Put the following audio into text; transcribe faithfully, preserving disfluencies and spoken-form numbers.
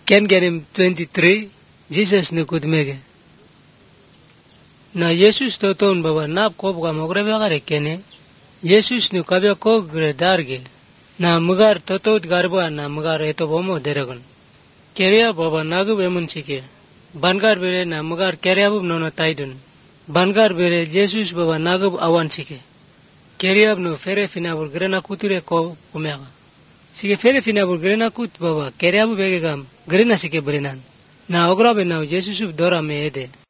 Ken Genim twenty-three, Jesus ni kudmege. Na Jesus toton baba nap kop ka mogre bagare kene. Jesus ni kabya ko gre darge. Na mugar totot garba na mugar eto bomo deregon. Keria baba nagu bemun chike. Bangar bere na mugar keriabub nono taidun. Bangar bere Jesus baba nagu awan chike. Keriab no fere finabur grena kuture ko kumega. Sige fere finabur grena kut baba keriabu bege gam grena sike brenan. Na ogra be na Jesus dora me ede.